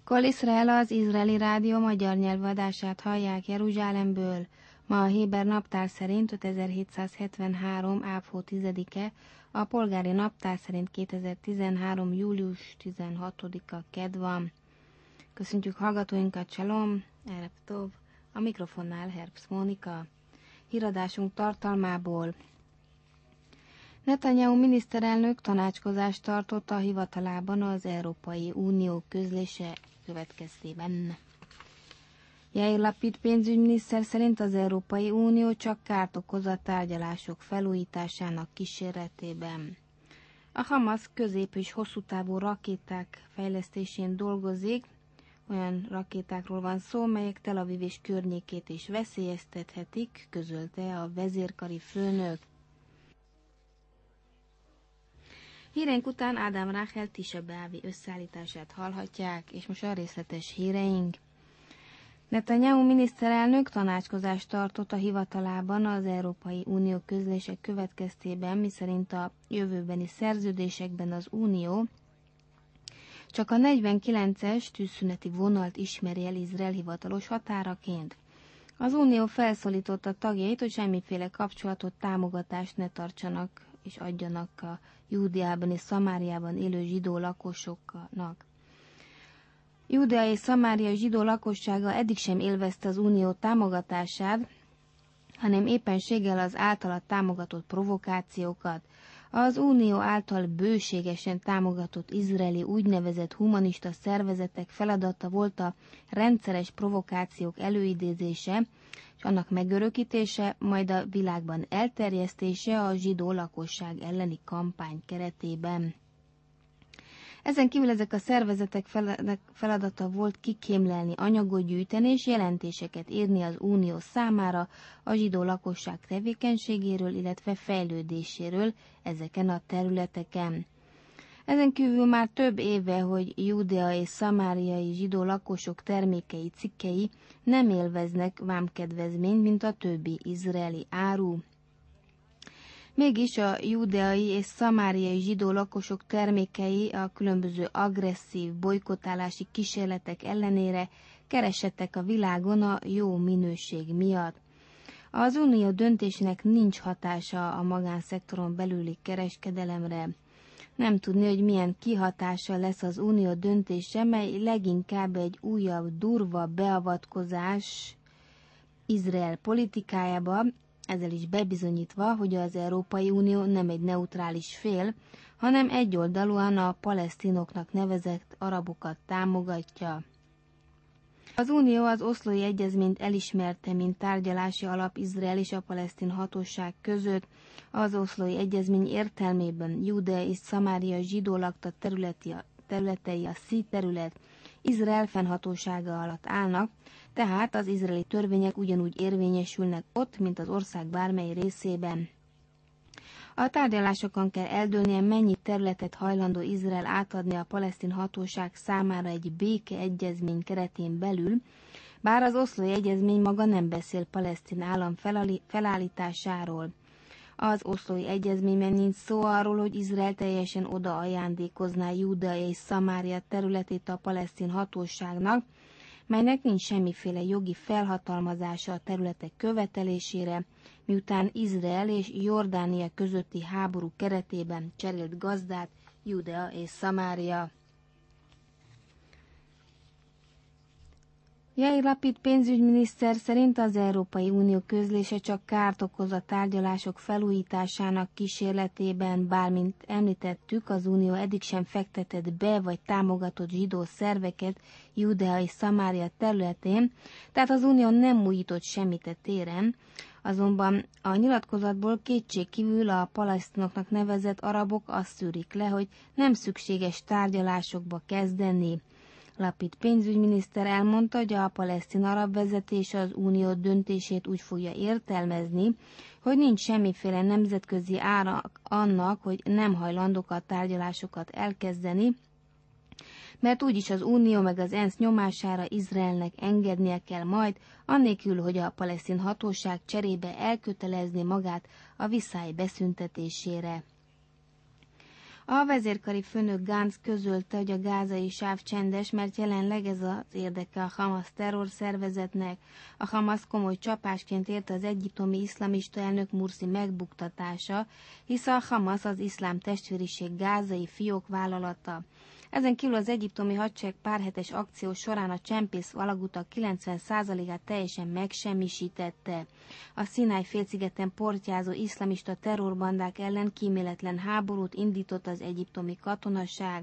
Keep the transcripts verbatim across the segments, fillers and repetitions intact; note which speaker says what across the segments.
Speaker 1: Kol Izrael, az izraeli rádió magyar nyelvű adását hallják Jeruzsálemből. Ma a héber naptár szerint ötezer-hétszázhetvenhárom. április tizedike, a polgári naptár szerint kétezer-tizenhárom. július tizenhatodika kedv van. Köszöntjük hallgatóinkat, Shalom, Erev Tov, a mikrofonnál Herbst Mónika. Híradásunk tartalmából: Netanyahu miniszterelnök tanácskozást tartott a hivatalában az Európai Unió közlése következtében. Yair Lapid pénzügyminiszter szerint az Európai Unió csak kárt okoz a tárgyalások felújításának kíséretében. A Hamas közép- és hosszú távú rakéták fejlesztésén dolgozik. Olyan rakétákról van szó, melyek Tel Aviv és környékét is veszélyeztethetik, közölte a vezérkari főnök. Híreink után Ádám Ráhel Tisha B'Avi összeállítását hallhatják, és most a részletes híreink. Netanyahu miniszterelnök tanácskozást tartott a hivatalában az Európai Unió közlések következtében, miszerint a jövőbeni szerződésekben az Unió csak a negyvenkilences tűzszüneti vonalt ismeri el Izrael hivatalos határaként. Az Unió felszólította tagjait, hogy semmiféle kapcsolatot, támogatást ne tartsanak és adjanak a Júdeában és Szamáriában élő zsidó lakosoknak. Júdea és Szamária zsidó lakossága eddig sem élvezte az Unió támogatását, hanem éppenséggel az általa támogatott provokációkat. Az Unió által bőségesen támogatott izraeli úgynevezett humanista szervezetek feladata volt a rendszeres provokációk előidézése és annak megörökítése, majd a világban elterjesztése a zsidó lakosság elleni kampány keretében. Ezen kívül ezek a szervezetek feladata volt kikémlelni, anyagot gyűjteni és jelentéseket írni az Unió számára a zsidó lakosság tevékenységéről, illetve fejlődéséről ezeken a területeken. Ezen kívül már több éve, hogy Júdea és szamáriai zsidó lakosok termékei, cikkei nem élveznek vámkedvezményt, mint a többi izraeli áru. Mégis a júdeai és szamáriai zsidó lakosok termékei a különböző agresszív bojkottálási kísérletek ellenére keresettek a világon a jó minőség miatt. Az unió döntésének nincs hatása a magánszektoron belüli kereskedelemre. Nem tudni, hogy milyen kihatása lesz az unió döntése, mely leginkább egy újabb durva beavatkozás Izrael politikájába, ezzel is bebizonyítva, hogy az Európai Unió nem egy neutrális fél, hanem egyoldalúan a palesztinoknak nevezett arabokat támogatja. Az Unió az oszlói egyezményt elismerte, mint tárgyalási alap Izrael és a palesztin hatóság között. Az oszlói egyezmény értelmében Júdea és Szamária zsidó lakta területi, területei, a szí terület Izrael fennhatósága alatt állnak, tehát az izraeli törvények ugyanúgy érvényesülnek ott, mint az ország bármely részében. A tárgyalásokon kell eldőlnie, mennyi területet hajlandó Izrael átadni a palesztin hatóság számára egy békeegyezmény keretén belül, bár az oszlói egyezmény maga nem beszél palesztin állam felállításáról. Az oszlói egyezményben nincs szó arról, hogy Izrael teljesen oda ajándékozná Júdea és Szamária területét a palesztin hatóságnak, melynek nincs semmiféle jogi felhatalmazása a területek követelésére, miután Izrael és Jordánia közötti háború keretében cserélt gazdát Júdea és Szamária. Yair Lapid pénzügyminiszter szerint az Európai Unió közlése csak kárt okoz a tárgyalások felújításának kísérletében, bár mint említettük, az Unió eddig sem fektetett be vagy támogatott zsidó szerveket Júdea és Szamária területén, tehát az Unió nem újított semmit a téren, azonban a nyilatkozatból kétségkívül a palesztinoknak nevezett arabok azt szűrik le, hogy nem szükséges tárgyalásokba kezdeni. Lapid pénzügyminiszter elmondta, hogy a palesztin arab vezetés az unió döntését úgy fogja értelmezni, hogy nincs semmiféle nemzetközi ára annak, hogy nem hajlandók a tárgyalásokat elkezdeni, mert úgyis az Unió meg az ENSZ nyomására Izraelnek engednie kell majd, annélkül, hogy a palesztin hatóság cserébe elkötelezné magát a viszály beszüntetésére. A vezérkari főnök Gantz közölte, hogy a gázai sáv csendes, mert jelenleg ez az érdeke a Hamas terrorszervezetnek. A Hamas komoly csapásként érte az egyiptomi iszlamista elnök Mursi megbuktatása, hisz a Hamas az iszlám testvériség gázai fiók vállalata. Ezen kívül az egyiptomi hadsereg párhetes akció során a csempész alagutak kilencven százalékát teljesen megsemmisítette. A Szináj félszigeten portyázó iszlamista terrorbandák ellen kíméletlen háborút indított az egyiptomi katonaság.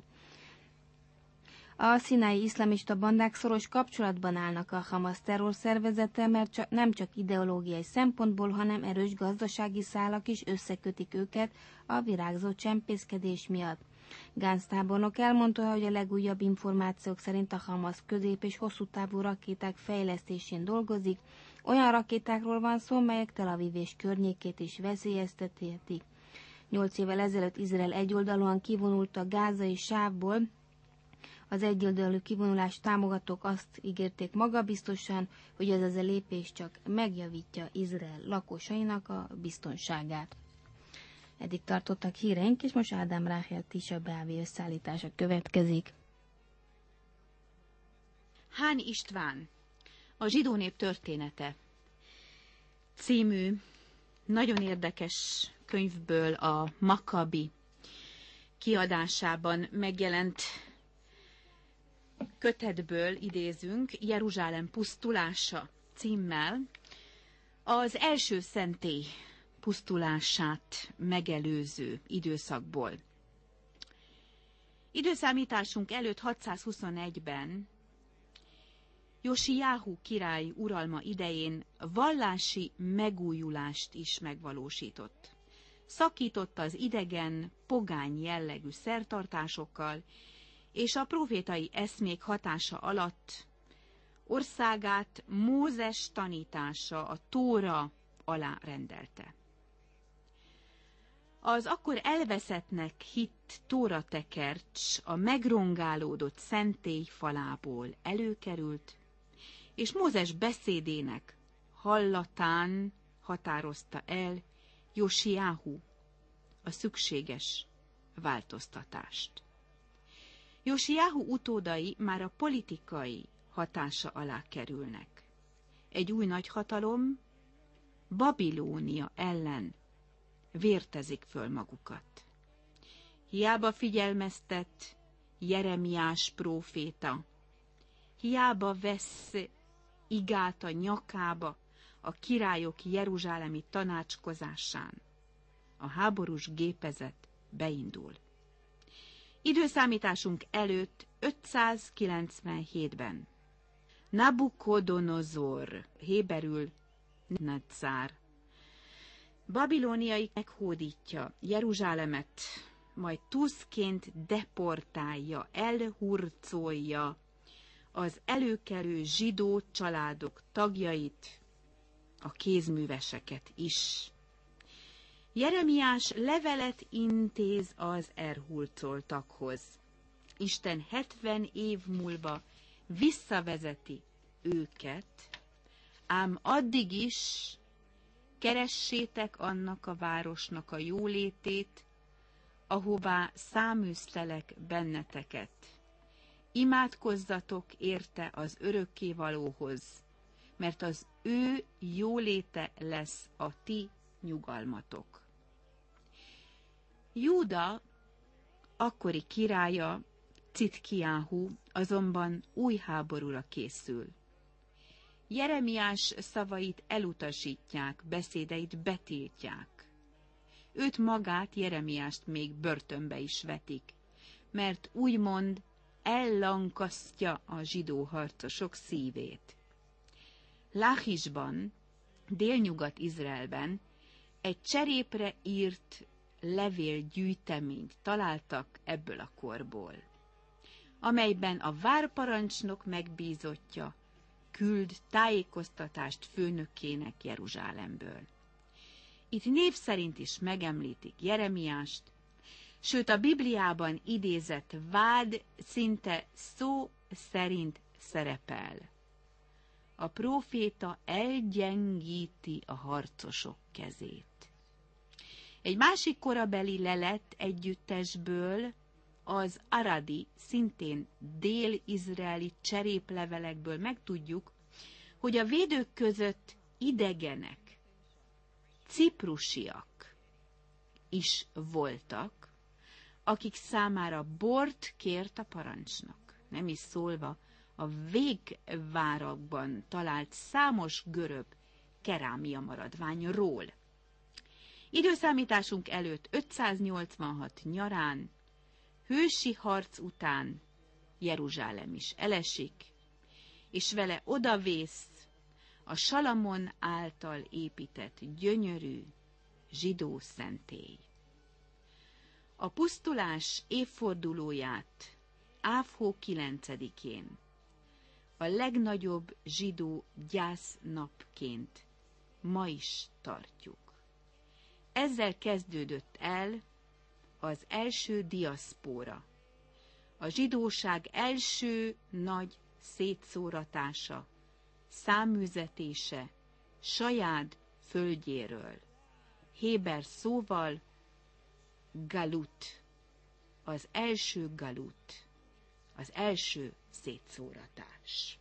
Speaker 1: A színái iszlamista bandák szoros kapcsolatban állnak a Hamas terrorszervezettel, mert csak, nem csak ideológiai szempontból, hanem erős gazdasági szálak is összekötik őket a virágzó csempészkedés miatt. Gantz tábornok elmondta, hogy a legújabb információk szerint a Hamas közép- és hosszú távú rakéták fejlesztésén dolgozik. Olyan rakétákról van szó, melyek Tel Aviv és környékét is veszélyeztethetik. Nyolc évvel ezelőtt Izrael egyoldalúan kivonult a gázai sávból. Az egyoldalú kivonulást támogatók azt ígérték magabiztosan, hogy ez az a lépés csak megjavítja Izrael lakosainak a biztonságát. Eddig tartottak híreink, és most Ádám Ráhel Tisza Bávi összeállítása következik.
Speaker 2: Hán István, a zsidó nép története című nagyon érdekes könyvből, a Makabi kiadásában megjelent kötetből idézünk, Jeruzsálem pusztulása címmel, az első szentély pusztulását megelőző időszakból. Időszámításunk előtt hatszázhuszonegyben Josiáhu király uralma idején vallási megújulást is megvalósított. Szakította az idegen, pogány jellegű szertartásokkal, és a profétai eszmék hatása alatt országát Mózes tanítása, a Tóra alá rendelte. Az akkor elveszettnek hitt tóratekercs a megrongálódott szentély falából előkerült, és Mózes beszédének hallatán határozta el Josiáhu a szükséges változtatást. Josiáhu utódai már a politikai hatása alá kerülnek. Egy új nagyhatalom, Babilónia ellen vértezik föl magukat. Hiába figyelmeztet Jeremiás próféta, hiába vesz igát a nyakába a királyok jeruzsálemi tanácskozásán. A háborús gépezet beindul. Időszámításunk előtt ötszázkilencvenhétben Nabukodonozor, héberül Netszár, babilóniai meghódítja Jeruzsálemet, majd tuszként deportálja, elhurcolja az előkelő zsidó családok tagjait, a kézműveseket is. Jeremiás levelet intéz az elhurcoltakhoz. Isten hetven év múlva visszavezeti őket, ám addig is keressétek annak a városnak a jólétét, ahová száműztelek benneteket. Imádkozzatok érte az örökkévalóhoz, mert az ő jóléte lesz a ti nyugalmatok. Júda akkori királya, Citkiáhu azonban új háborúra készül. Jeremiás szavait elutasítják, beszédeit betiltják. Őt magát, Jeremiást még börtönbe is vetik, mert úgymond ellankasztja a zsidó harcosok szívét. Láhisban, délnyugat-Izraelben egy cserépre írt levélgyűjteményt találtak ebből a korból, amelyben a várparancsnok megbízottja küld tájékoztatást főnökének Jeruzsálemből. Itt név szerint is megemlítik Jeremiást, sőt a Bibliában idézett vád szinte szó szerint szerepel. A próféta elgyengíti a harcosok kezét. Egy másik korabeli lelet együttesből, az Aradi, szintén dél-izraeli cseréplevelekből megtudjuk, hogy a védők között idegenek, ciprusiak is voltak, akik számára bort kért a parancsnok. Nem is szólva a végvárakban talált számos görög kerámia maradványról. Időszámításunk előtt ötszáznyolcvanhat nyarán, hősi harc után Jeruzsálem is elesik, és vele odavész a Salamon által épített gyönyörű zsidó szentély. A pusztulás évfordulóját Ávhó kilencedikén, a legnagyobb zsidó gyásznapként ma is tartjuk. Ezzel kezdődött el az első diaszpóra, a zsidóság első nagy szétszóratása, száműzetése saját földjéről, héber szóval galut, az első galut, az első szétszóratás.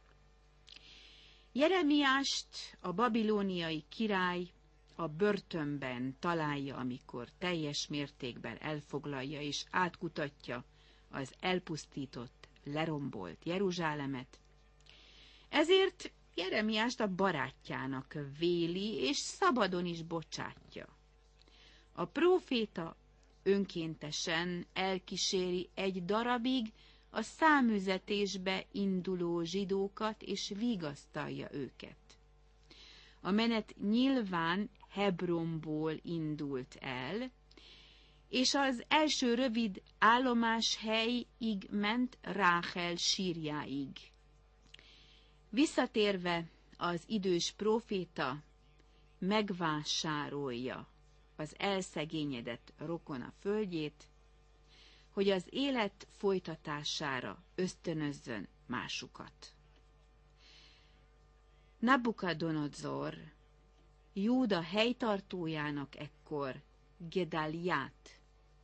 Speaker 2: Jeremiást a babilóniai király a börtönben találja, amikor teljes mértékben elfoglalja és átkutatja az elpusztított, lerombolt Jeruzsálemet. Ezért Jeremiást a barátjának véli, és szabadon is bocsátja. A próféta önkéntesen elkíséri egy darabig a számüzetésbe induló zsidókat, és vigasztalja őket. A menet nyilván Hebronból indult el, és az első rövid állomáshelyig ment Ráhel sírjáig. Visszatérve az idős próféta megvásárolja az elszegényedett rokona földjét, hogy az élet folytatására ösztönözzön másukat. Nabukadonozor, Júda helytartójának ekkor Gedáliát,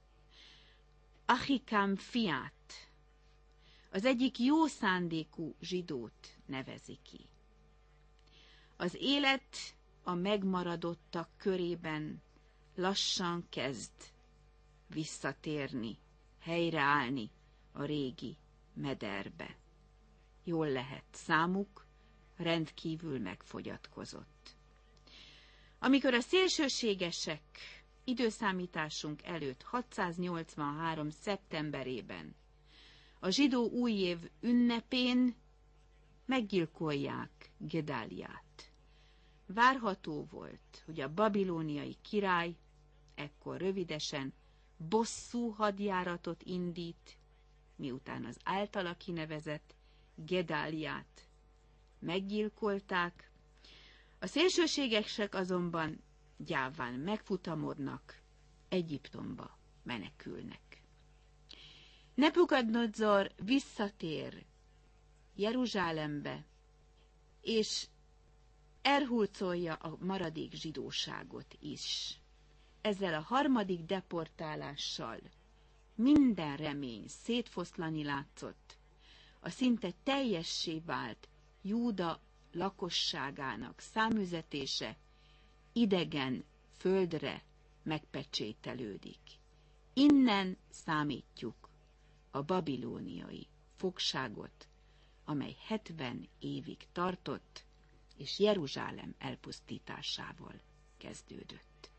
Speaker 2: Ahikám fiát, az egyik jó szándékú zsidót nevezi ki. Az élet a megmaradottak körében lassan kezd visszatérni, helyreállni a régi mederbe. Jól lehet, számuk rendkívül megfogyatkozott. Amikor a szélsőségesek időszámításunk előtt hatszáznyolcvanhárom. szeptemberében a zsidó újév ünnepén meggyilkolják Gedáliát. Várható volt, hogy a babilóniai király ekkor rövidesen bosszú hadjáratot indít, miután az általa kinevezett Gedáliát meggyilkolták. A szélsőségesek azonban gyáván megfutamodnak, Egyiptomba menekülnek. Nebukadnezar visszatér Jeruzsálembe, és elhurcolja a maradék zsidóságot is. Ezzel a harmadik deportálással minden remény szétfoszlani látszott, a szinte teljessé vált Júda lakosságának számüzetése idegen földre megpecsételődik. Innen számítjuk a babilóniai fogságot, amely hetven évig tartott, és Jeruzsálem elpusztításával kezdődött.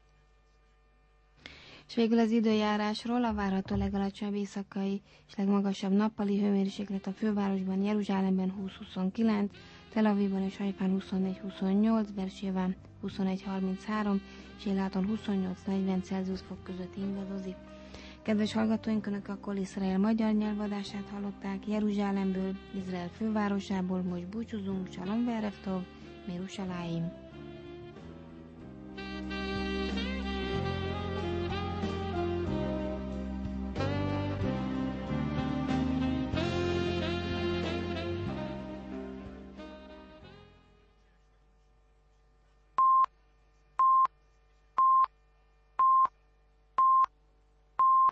Speaker 1: És végül az időjárásról: a várható legalacsonyabb éjszakai és legmagasabb nappali hőmérséklet a fővárosban, Jeruzsálemben húsz-huszonkilenc, Tel Avivban és Haifán huszonnégy-huszonnyolc, Bersében huszonegy-harminchárom, és Éláton huszonnyolc-negyven Celsius fok között ingadozik. Kedves hallgatóink, Önök akkor Izrael magyar nyelvadását hallották Jeruzsálemből, Izrael fővárosából. Most búcsúzunk, Shalom Verev Tov, Mirushalayim.